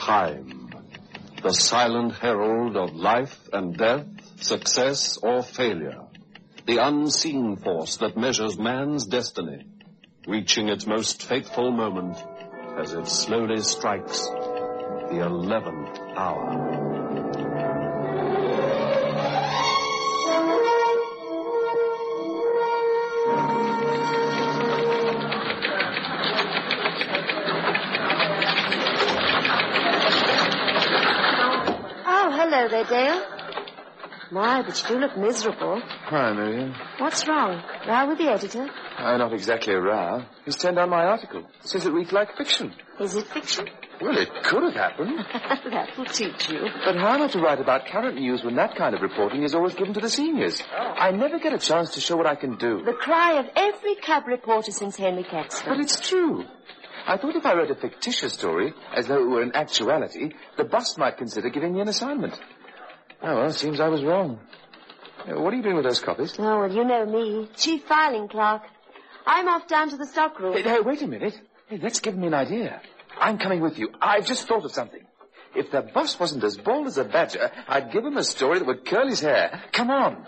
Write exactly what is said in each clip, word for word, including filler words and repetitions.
Time, the silent herald of life and death, success or failure. The unseen force that measures man's destiny, reaching its most fateful moment as it slowly strikes the eleventh hour. Hello there, Dale. My, but you do look miserable. Hi, Miriam. What's wrong? Row with the editor? Uh, not exactly a row. He's turned down my article. Says it reads like fiction. Is it fiction? Well, it could have happened. That will teach you. But how am I to write about current news when that kind of reporting is always given to the seniors? Oh. I never get a chance to show what I can do. The cry of every cub reporter since Henry Caxton. But it's true. I thought if I wrote a fictitious story, as though it were an actuality, the boss might consider giving me an assignment. Oh, well, it seems I was wrong. Uh, what are you doing with those copies? Oh, well, you know me. Chief filing clerk. I'm off down to the stockroom. Hey, hey, wait a minute. Hey, that's given me an idea. I'm coming with you. I've just thought of something. If the boss wasn't as bald as a badger, I'd give him a story that would curl his hair. Come on.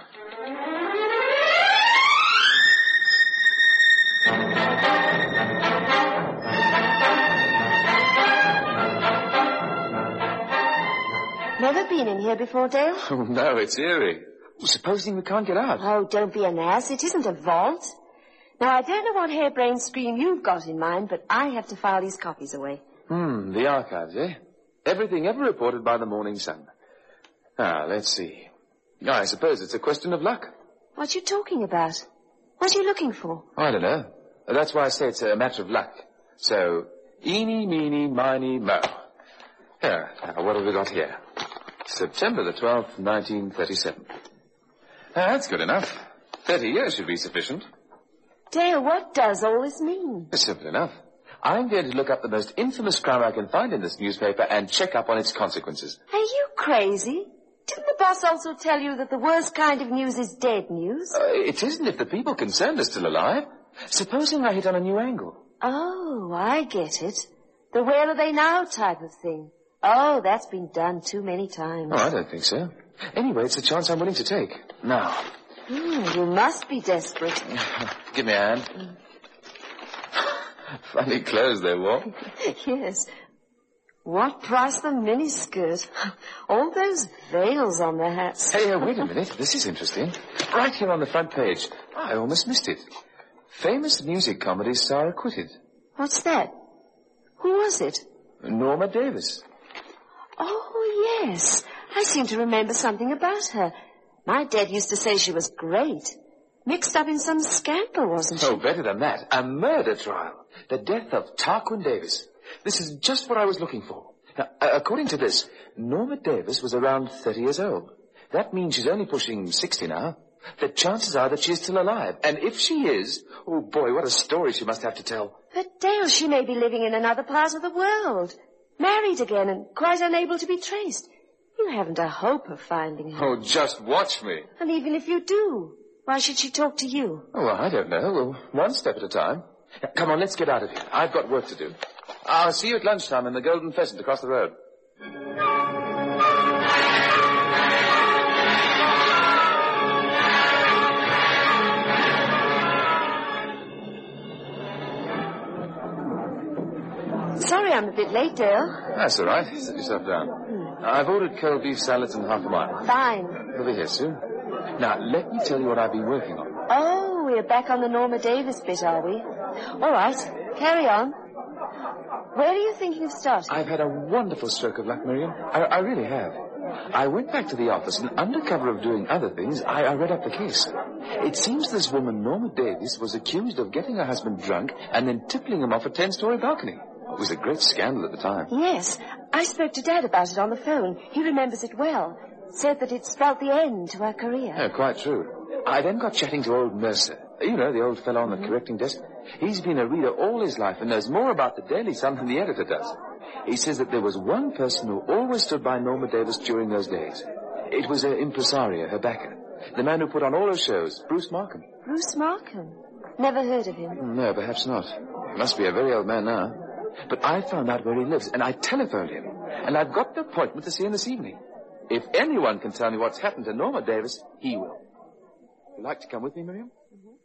Never been in here before, Dale? Oh, no, it's eerie. Supposing we can't get out? Oh, don't be an ass. It isn't a vault. Now, I don't know what harebrained scheme you've got in mind, but I have to file these copies away. Hmm, the archives, eh? Everything ever reported by the Morning Sun. Ah, let's see. I suppose it's a question of luck. What are you talking about? What are you looking for? I don't know. That's why I say it's a matter of luck. So, eeny, meeny, miny, mo. Here, now, what have we got here? September the twelfth, nineteen thirty-seven. Ah, that's good enough. Thirty years should be sufficient. Dale, what does all this mean? It's simple enough. I'm going to look up the most infamous crime I can find in this newspaper and check up on its consequences. Are you crazy? Didn't the boss also tell you that the worst kind of news is dead news? Uh, it isn't if the people concerned are still alive. Supposing I hit on a new angle. Oh, I get it. The where are they now type of thing. Oh, that's been done too many times. Oh, I don't think so. Anyway, it's a chance I'm willing to take. Now. Mm, you must be desperate. Give me a hand. Mm. Funny clothes they wore. Yes. What price the miniskirt? All those veils on their hats. Hey, uh, wait a minute. This is interesting. Right here on the front page. I almost missed it. Famous music comedy star acquitted. What's that? Who was it? Norma Davis. Oh, yes. I seem to remember something about her. My dad used to say she was great. Mixed up in some scandal, wasn't she? Oh, better than that. A murder trial. The death of Tarquin Davis. This is just what I was looking for. Now, uh, according to this, Norma Davis was around thirty years old. That means she's only pushing sixty now. The chances are that she's still alive. And if she is, oh, boy, what a story she must have to tell. But, Dale, she may be living in another part of the world. Married again and quite unable to be traced. You haven't a hope of finding her. Oh, just watch me. And even if you do, why should she talk to you? Oh, I don't know. Well, one step at a time. Now, come on, let's get out of here. I've got work to do. I'll see you at lunchtime in the Golden Pheasant across the road. Sorry I'm a bit late, Dale. That's all right. Sit yourself down. Hmm. I've ordered cold beef salads and half a mile. Fine. They'll be here soon. Now, let me tell you what I've been working on. Oh, we're back on the Norma Davis bit, are we? All right. Carry on. Where are you thinking of starting? I've had a wonderful stroke of luck, Miriam. I, I really have. I went back to the office, and under cover of doing other things, I, I read up the case. It seems this woman, Norma Davis, was accused of getting her husband drunk and then tippling him off a ten-story balcony. It was a great scandal at the time. Yes. I spoke to Dad about it on the phone. He remembers it well. Said that it spelled the end to her career. Yeah, quite true. I then got chatting to old Mercer. You know, the old fellow on the mm-hmm. correcting desk. He's been a reader all his life and knows more about the Daily Sun than the editor does. He says that there was one person who always stood by Norma Davis during those days. It was her impresario, her backer. The man who put on all her shows, Bruce Markham. Bruce Markham? Never heard of him. No, perhaps not. He must be a very old man now. But I found out where he lives, and I telephoned him. And I've got an appointment to see him this evening. If anyone can tell me what's happened to Norma Davis, he will. Would you like to come with me, Miriam?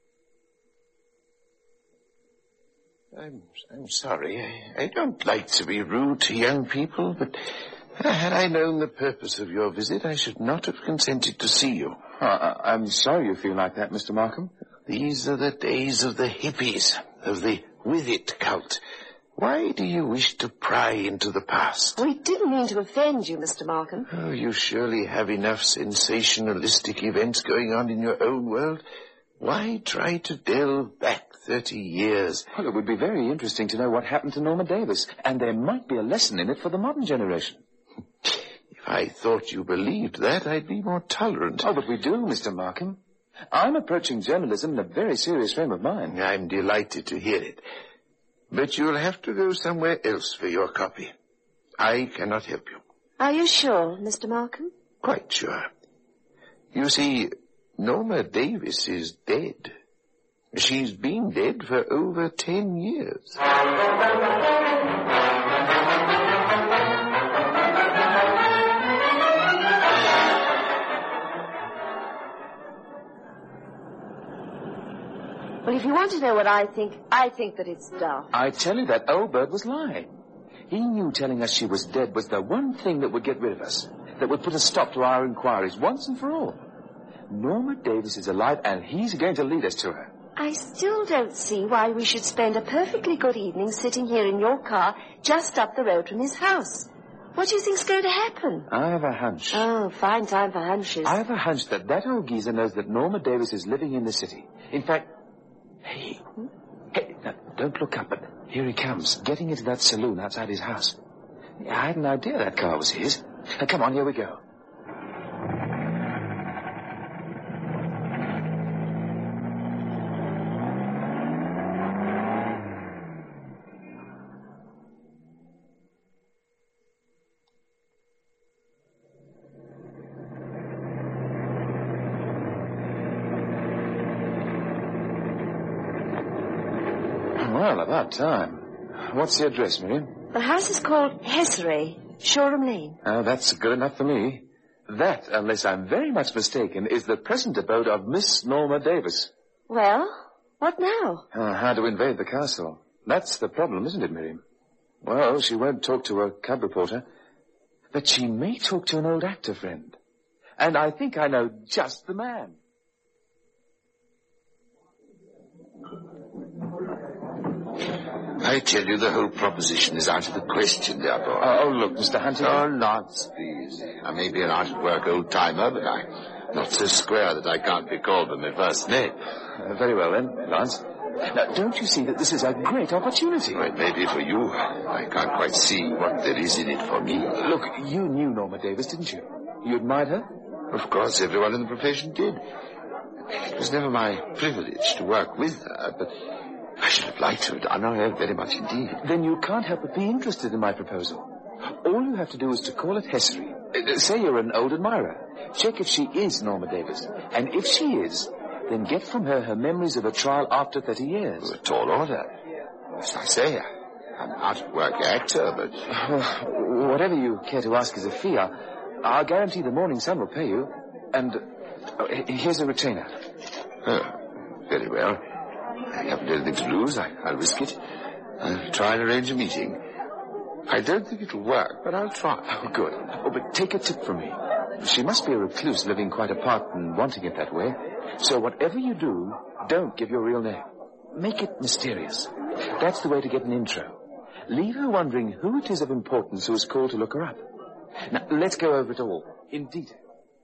Mm-hmm. I'm, I'm sorry. I, I don't like to be rude to young people, but had I known the purpose of your visit, I should not have consented to see you. Oh, I, I'm sorry you feel like that, Mister Markham. These are the days of the hippies, of the with it cult. Why do you wish to pry into the past? We didn't mean to offend you, Mister Markham. Oh, you surely have enough sensationalistic events going on in your own world. Why try to delve back thirty years? Well, it would be very interesting to know what happened to Norma Davis, and there might be a lesson in it for the modern generation. If I thought you believed that, I'd be more tolerant. Oh, but we do, Mister Markham. I'm approaching journalism in a very serious frame of mind. I'm delighted to hear it. But you'll have to go somewhere else for your copy. I cannot help you. Are you sure, Mister Markham? Quite sure. You see, Norma Davis is dead. She's been dead for over ten years. Well, if you want to know what I think, I think that it's daft. I tell you, that old bird was lying. He knew telling us she was dead was the one thing that would get rid of us, that would put a stop to our inquiries once and for all. Norma Davis is alive, and he's going to lead us to her. I still don't see why we should spend a perfectly good evening sitting here in your car just up the road from his house. What do you think's going to happen? I have a hunch. Oh, fine time for hunches. I have a hunch that that old geezer knows that Norma Davis is living in the city. In fact, hey, hey, now, don't look up, but here he comes, getting into that saloon outside his house. I had an idea that car was his. Now, come on, here we go. Well, about time. What's the address, Miriam? The house is called Hesseray, Shoreham Lane. Oh, that's good enough for me. That, unless I'm very much mistaken, is the present abode of Miss Norma Davis. Well, what now? Uh, how to invade the castle. That's the problem, isn't it, Miriam? Well, she won't talk to a cub reporter, but she may talk to an old actor friend. And I think I know just the man. I tell you, the whole proposition is out of the question, dear boy. Uh, oh, look, Mister Huntington. Oh, Lance, please. I may be an out-of-work old-timer, but I'm not so square that I can't be called by my first name. Uh, very well, then, Lance. Now, don't you see that this is a great opportunity? Well, it may be for you. I can't quite see what there is in it for me. Look, you knew Norma Davis, didn't you? You admired her? Of course, everyone in the profession did. It was never my privilege to work with her, but I should have liked to have done her very much indeed. Then you can't help but be interested in my proposal. All you have to do is to call it Hesseray. Uh, say you're an old admirer. Check if she is Norma Davis. And if she is, then get from her her memories of a trial after thirty years. A tall order. As I say, I'm an out-of-work actor, but... Well, whatever you care to ask as a fee, I'll, I'll guarantee the Morning Sun will pay you. And uh, here's a retainer. Oh, very well. I haven't anything to lose. I, I'll risk it. I'll try and arrange a meeting. I don't think it'll work, but I'll try. Oh, good. Oh, but take a tip from me. She must be a recluse living quite apart and wanting it that way. So whatever you do, don't give your real name. Make it mysterious. That's the way to get an intro. Leave her wondering who it is of importance who is called to look her up. Now, let's go over it all in detail.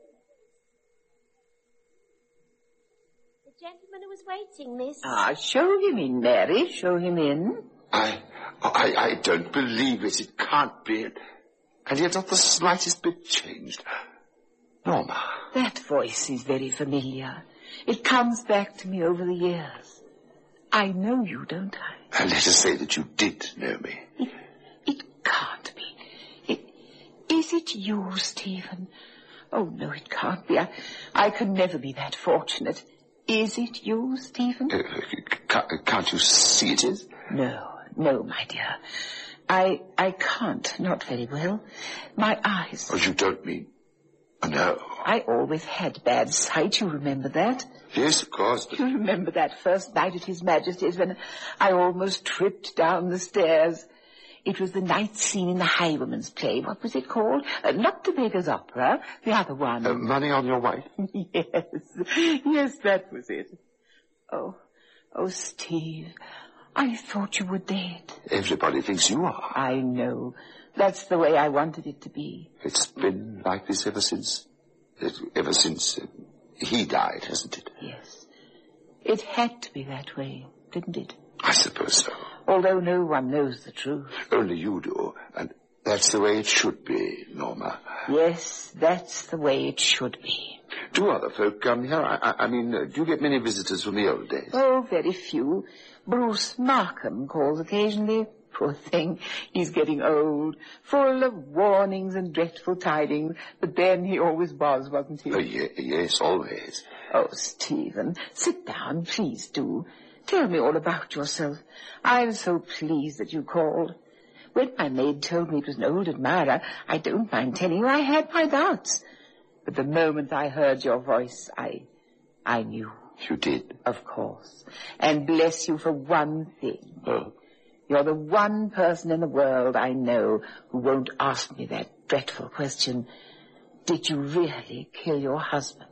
The gentleman who was waiting, miss. Ah, show him in, Mary. Show him in. I, I, I don't believe it. It can't be. And yet not the slightest bit changed. Norma. That voice is very familiar. It comes back to me over the years. I know you, don't I? And let us say that you did know me. It, it can't be. It, is it you, Stephen? Oh, no, it can't be. I, I could never be that fortunate. Is it you, Stephen? Uh, can't, can't you see it is? No, no, my dear. I, I can't, not very well. My eyes. Oh, you don't mean... Oh, no. I always had bad sight, you remember that? Yes, of course, but... You remember that first night at His Majesty's when I almost tripped down the stairs? It was the night scene in the Highwayman's play. What was it called? Uh, not the Beggar's Opera, the other one. Uh, Money on Your Wife? Yes, yes, that was it. Oh, oh, Steve, I thought you were dead. Everybody thinks you are. I know. That's the way I wanted it to be. It's been like this ever since... Ever since uh, he died, hasn't it? Yes. It had to be that way, didn't it? I suppose so. Although no one knows the truth. Only you do, and that's the way it should be, Norma. Yes, that's the way it should be. Do other folk come here? I, I, I mean, uh, do you get many visitors from the old days? Oh, very few. Bruce Markham calls occasionally. Poor thing, he's getting old, full of warnings and dreadful tidings, but then he always was, wasn't he? Oh, ye- yes, always. Oh, Stephen, sit down, please do. Tell me all about yourself. I'm so pleased that you called. When my maid told me it was an old admirer, I don't mind telling you I had my doubts. But the moment I heard your voice, I, I knew. You did? Of course. And bless you for one thing. Oh. You're the one person in the world I know who won't ask me that dreadful question. Did you really kill your husband?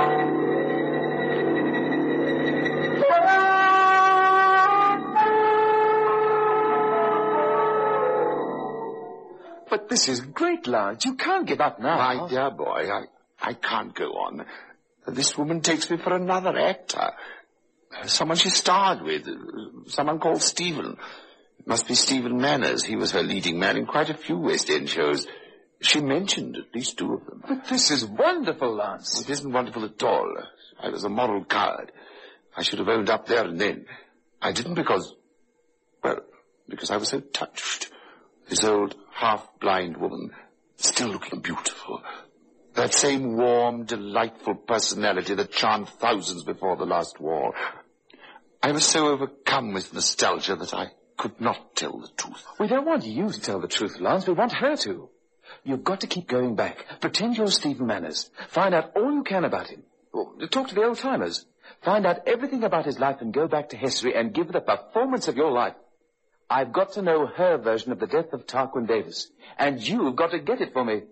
But this is great, Lance. You can't give up now. My dear boy, I, I can't go on. This woman takes me for another actor. Someone she starred with. Someone called Stephen. It must be Stephen Manners. He was her leading man in quite a few West End shows. She mentioned at least two of them. But this is wonderful, Lance. It isn't wonderful at all. I was a moral coward. I should have owned up there and then. I didn't because... Well, because I was so touched. This old, half-blind woman, still looking beautiful. That same warm, delightful personality that charmed thousands before the last war. I was so overcome with nostalgia that I could not tell the truth. We don't want you to tell the truth, Lance. We want her to. You've got to keep going back. Pretend you're Stephen Manners. Find out all you can about him. Talk to the old-timers. Find out everything about his life and go back to history and give the performance of your life. I've got to know her version of the death of Tarquin Davis. And you've got to get it for me.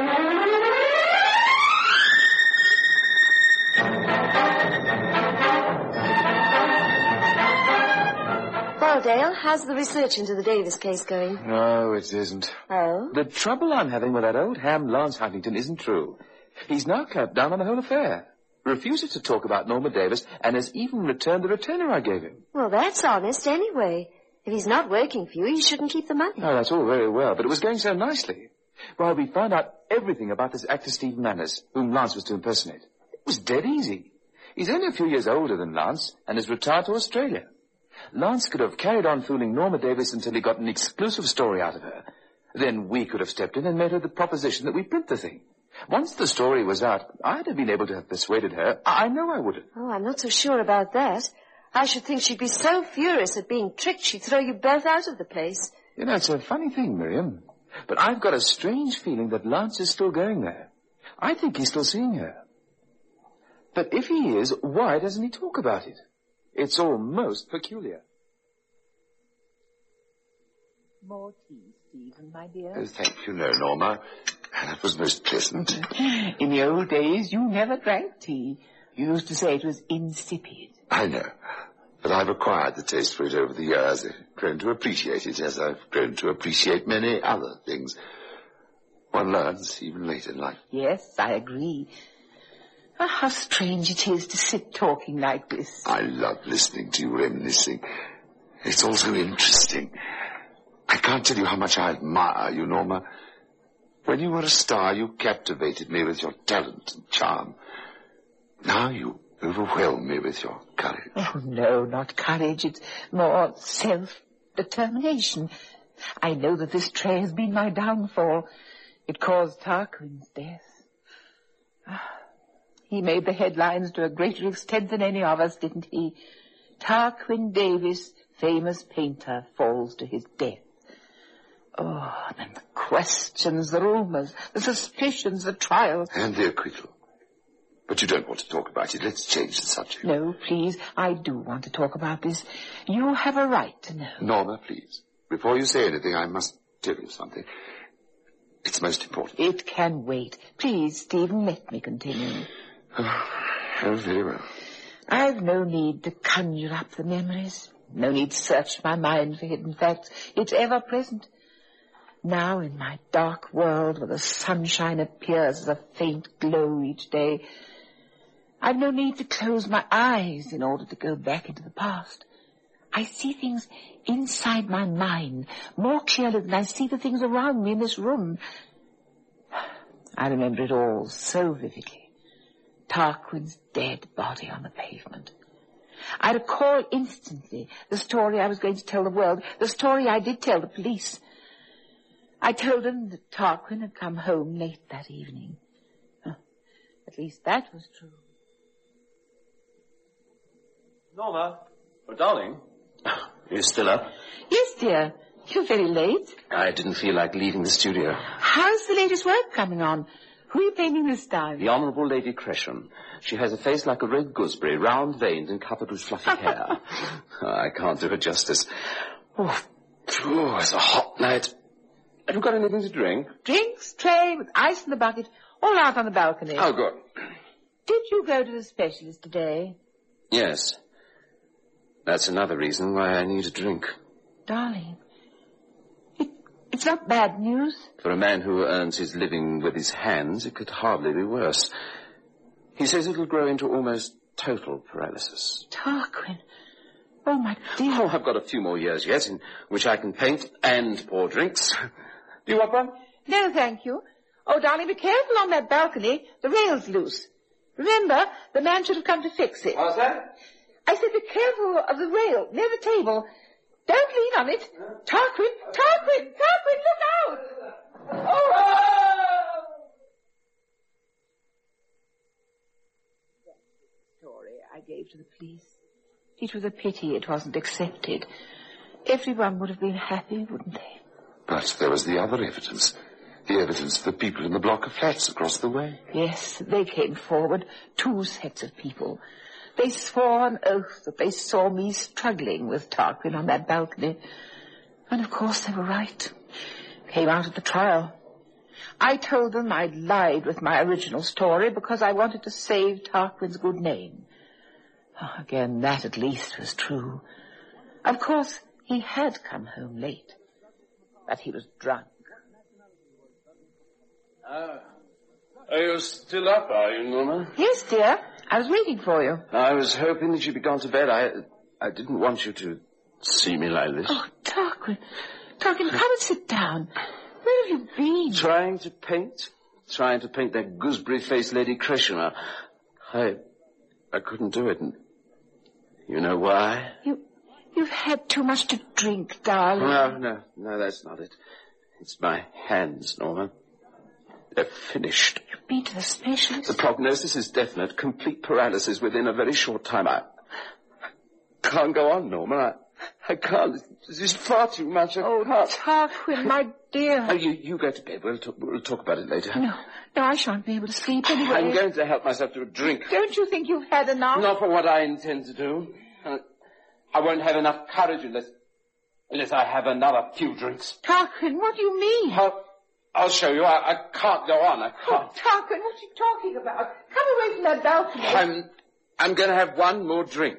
Well, Dale, how's the research into the Davis case going? No, it isn't. Oh? The trouble I'm having with that old ham Lance Huntington isn't true. He's now clamped down on the whole affair. Refuses to talk about Norma Davis and has even returned the retainer I gave him. Well, that's honest anyway. If he's not working for you, he shouldn't keep the money. Oh, that's all very well, but it was going so nicely. Well, we found out everything about this actor Stephen Manners, whom Lance was to impersonate. It was dead easy. He's only a few years older than Lance and is retired to Australia. Lance could have carried on fooling Norma Davis until he got an exclusive story out of her. Then we could have stepped in and made her the proposition that we print the thing. Once the story was out, I'd have been able to have persuaded her. I know I would have. Oh, I'm not so sure about that. I should think she'd be so furious at being tricked she'd throw you both out of the place. You know, it's a funny thing, Miriam. But I've got a strange feeling that Lance is still going there. I think he's still seeing her. But if he is, why doesn't he talk about it? It's all most peculiar. More tea, Stephen, my dear. Oh, thank you, no, Norma. That was most pleasant. In the old days, you never drank tea. You used to say it was insipid. I know. But I've acquired the taste for it over the years. I've grown to appreciate it, as I've grown to appreciate many other things. One learns even late in life. Yes, I agree. Oh, how strange it is to sit talking like this. I love listening to you reminiscing. It's all so interesting. I can't tell you how much I admire you, Norma. When you were a star, you captivated me with your talent and charm. Now you overwhelm me with your courage. Oh, no, not courage. It's more self-determination. I know that this tray has been my downfall. It caused Tarquin's death. He made the headlines to a greater extent than any of us, didn't he? Tarquin Davis, famous painter, falls to his death. Oh, and the questions, the rumours, the suspicions, the trial. And the acquittal. But you don't want to talk about it. Let's change the subject. No, please. I do want to talk about this. You have a right to know. Norma, please. Before you say anything, I must tell you something. It's most important. It can wait. Please, Stephen, let me continue. Oh, very well. I've no need to conjure up the memories. No need to search my mind for hidden facts. It's ever present. Now, in my dark world, where the sunshine appears as a faint glow each day, I've no need to close my eyes in order to go back into the past. I see things inside my mind more clearly than I see the things around me in this room. I remember it all so vividly. Tarquin's dead body on the pavement. I recall instantly the story I was going to tell the world, the story I did tell the police. I told them that Tarquin had come home late that evening. Huh. At least that was true. Norma, oh, darling, are you still up? Yes, dear. You're very late. I didn't feel like leaving the studio. How's the latest work coming on? Who are you painting this time? The Honourable Lady Cresham. She has a face like a red gooseberry, round veined and covered with fluffy hair. Oh, I can't do her justice. Oh, phew, it's a hot night. Have you got anything to drink? Drinks, tray, with ice in the bucket, all out on the balcony. Oh, good. Did you go to the specialist today? Yes. That's another reason why I need a drink. Darling, it, it's not bad news. For a man who earns his living with his hands, it could hardly be worse. He says it'll grow into almost total paralysis. Tarquin. Oh, my dear. Oh, I've got a few more years yet in which I can paint and pour drinks. Do you want one? No, thank you. Oh, darling, be careful on that balcony. The rail's loose. Remember, the man should have come to fix it. What's that? I said be careful of the rail near the table. Don't lean on it. Tarquin, Tarquin, Tarquin, look out! Oh! That's the story I gave to the police. It was a pity it wasn't accepted. Everyone would have been happy, wouldn't they? But there was the other evidence. The evidence of the people in the block of flats across the way. Yes, they came forward. Two sets of people. They swore on oath that they saw me struggling with Tarquin on that balcony. And of course they were right. Came out at the trial. I told them I'd lied with my original story because I wanted to save Tarquin's good name. Oh, again, that at least was true. Of course, he had come home late. But he was drunk. Uh, are you still up, are you, Norma? Yes, dear. I was waiting for you. I was hoping that you'd be gone to bed. I I didn't want you to see me like this. Oh, Tarquin. Tarquin, come and sit down. Where have you been? Trying to paint. Trying to paint that gooseberry-faced Lady Cresham. I, I couldn't do it. And you know why? You, you've had too much to drink, darling. No, no, no, that's not it. It's my hands, Norma. They're finished. You've been to the specialist? The prognosis is definite. Complete paralysis within a very short time. I can't go on, Norma. I, I can't. This is far too much. I Oh, can't. Tarquin, my dear. Oh, you, you go to bed. We'll talk, we'll talk about it later. No, no, I shan't be able to sleep anyway. I'm going to help myself to a drink. Don't you think you've had enough? Not for what I intend to do. Uh, I won't have enough courage unless, unless I have another few drinks. Tarquin, what do you mean? I'll, I'll show you. I, I can't go on. I Oh, can't. Tarquin, what are you talking about? Come away from that balcony. I'm, I'm going to have one more drink.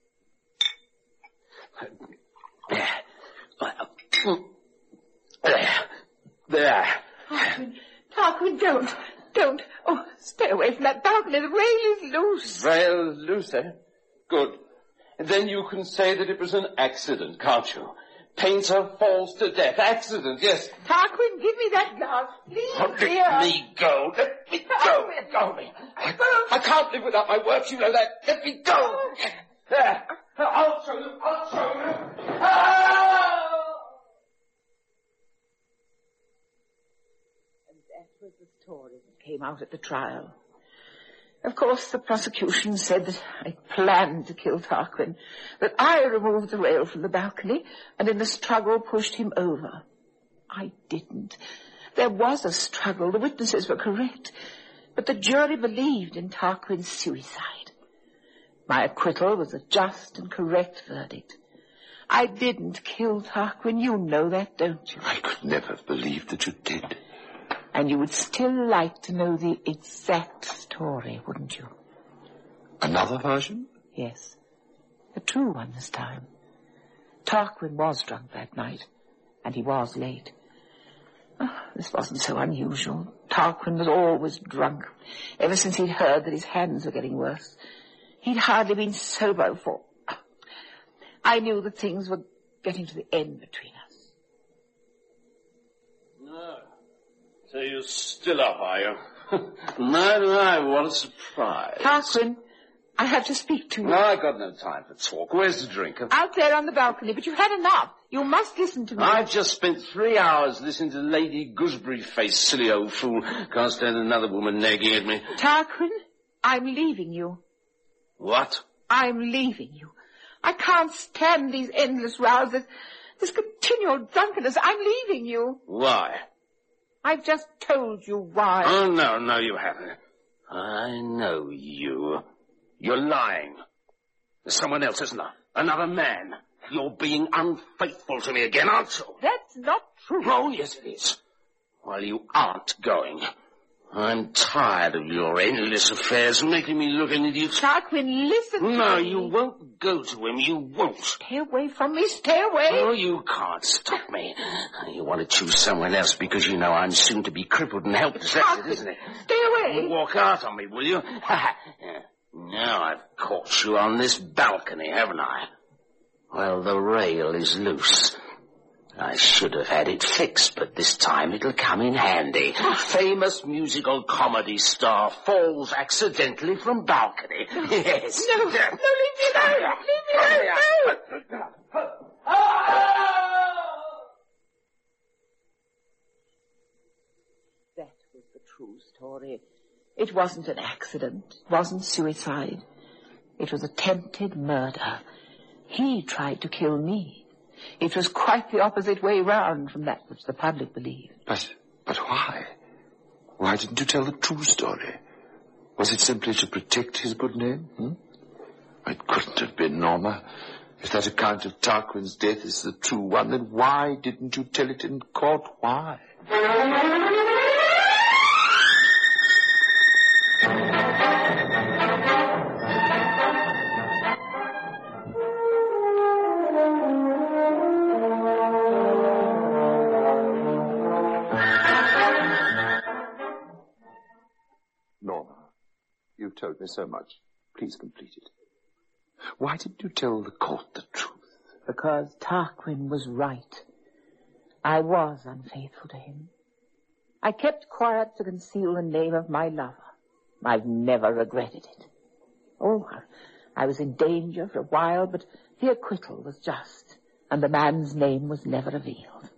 There. There. Tarquin, Tarquin, don't, don't. Oh, stay away from that balcony. The rail is loose. Rail loose, eh? Good. And then you can say that it was an accident, can't you? Painter falls to death. Accident, yes. Tarquin, give me that glass, please, Oh, dear. let me go. Let me go. Let go of me. I, I can't live without my work, you know that. Let me go. There. I'll show you. I'll show you. Ah! And that was the story that came out at the trial. Of course, the prosecution said that I planned to kill Tarquin, that I removed the rail from the balcony and in the struggle pushed him over. I didn't. There was a struggle. The witnesses were correct. But the jury believed in Tarquin's suicide. My acquittal was a just and correct verdict. I didn't kill Tarquin. You know that, don't you? I could never have believed that you did. And you would still like to know the exact story, wouldn't you? Another version? Yes. The true one this time. Tarquin was drunk that night, and he was late. Oh, this wasn't so unusual. Tarquin was always drunk, ever since he'd heard that his hands were getting worse. He'd hardly been sober before. I knew that things were getting to the end between us. No. So you're still up, are you? No, no, what a surprise. Tarquin, I have to speak to you. No, I've got no time for talk. Where's the drink? Out there on the balcony, but you've had enough. You must listen to me. I've just spent three hours listening to Lady Gooseberry-Face, silly old fool. Can't stand another woman nagging at me. Tarquin, I'm leaving you. What? I'm leaving you. I can't stand these endless rows, this, this continual drunkenness. I'm leaving you. Why? I've just told you why. Oh, no, no, you haven't. I know you. You're lying. There's someone else, isn't there? Another man. You're being unfaithful to me again, aren't you? That's not true. Oh, yes, it is. Well, you aren't going. I'm tired of your endless affairs making me look an idiot. Tarquin, listen to No, me. you won't go to him. You won't. Stay away from me. Stay away. Oh, you can't stop me. You want to choose someone else because you know I'm soon to be crippled and helpless. That's it, isn't it? Stay away. You'll walk out on me, will you? Now I've caught you on this balcony, haven't I? Well, the rail is loose. I should have had it fixed, but this time it'll come in handy. Famous musical comedy star falls accidentally from balcony. Yes. No, no, leave me alone. Leave me alone. No. That was the true story. It wasn't an accident. It wasn't suicide. It was attempted murder. He tried to kill me. It was quite the opposite way round from that which the public believed. But, but why? Why didn't you tell the true story? Was it simply to protect his good name? Hmm? It couldn't have been, Norma. If that account of Tarquin's death is the true one, then why didn't you tell it in court? Why? You've told me so much. Please complete it. Why didn't you tell the court the truth? Because Tarquin was right. I was unfaithful to him. I kept quiet to conceal the name of my lover. I've never regretted it. Oh, I was in danger for a while, but the acquittal was just, and the man's name was never revealed.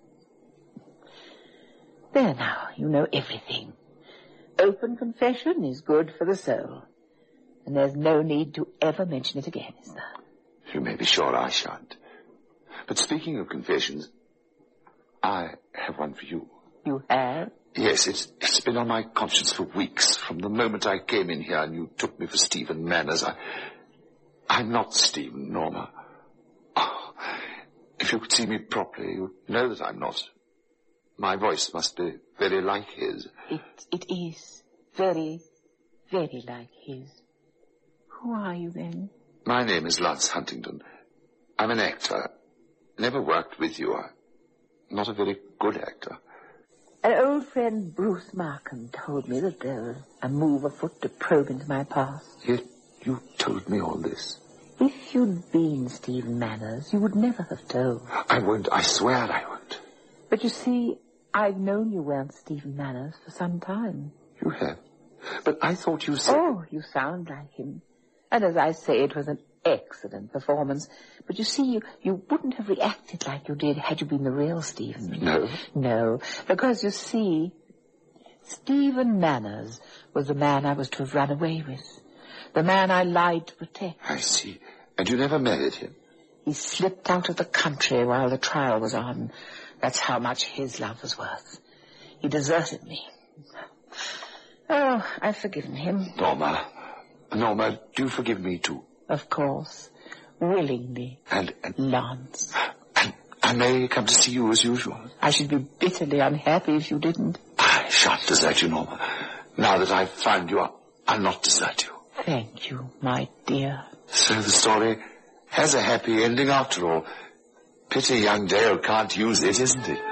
There now, you know everything. Open confession is good for the soul. And there's no need to ever mention it again, is there? You may be sure I shan't. But speaking of confessions, I have one for you. You have? Yes, it's, it's been on my conscience for weeks. From the moment I came in here and you took me for Stephen Manners, I... I'm not Stephen, Norma. Oh, if you could see me properly, you'd know that I'm not. My voice must be very like his. It, it is very, very like his. Who are you, then? My name is Lance Huntington. I'm an actor. Never worked with you. I'm not a very good actor. An old friend, Bruce Markham, told me that there was a move afoot to probe into my past. Yet you told me all this. If you'd been Stephen Manners, you would never have told. I won't. I swear I won't. But you see, I've known you weren't Stephen Manners for some time. You have? But I thought you said... Oh, you sound like him. And as I say, it was an excellent performance. But you see, you, you wouldn't have reacted like you did had you been the real Stephen. No? No, because you see, Stephen Manners was the man I was to have run away with. The man I lied to protect. I see. And you never married him? He slipped out of the country while the trial was on. That's how much his love was worth. He deserted me. Oh, I've forgiven him. Norma, Norma, do you forgive me too? Of course. Willingly. And, and, Lance. and I may come to see you as usual. I should be bitterly unhappy if you didn't. I shan't desert you, Norma. Now that I've found you, I'll not desert you. Thank you, my dear. So the story has a happy ending after all. Pity young Dale can't use it, isn't it?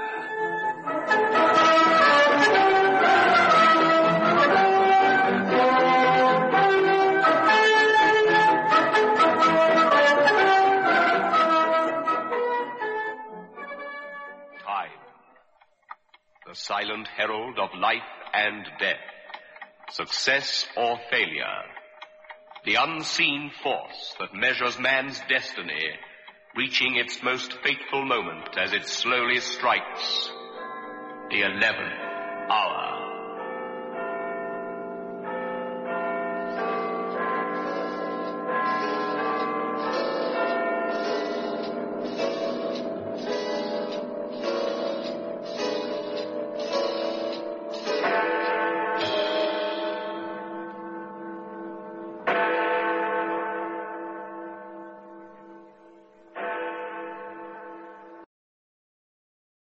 The silent herald of life and death, success or failure, the unseen force that measures man's destiny, reaching its most fateful moment as it slowly strikes the eleventh hour.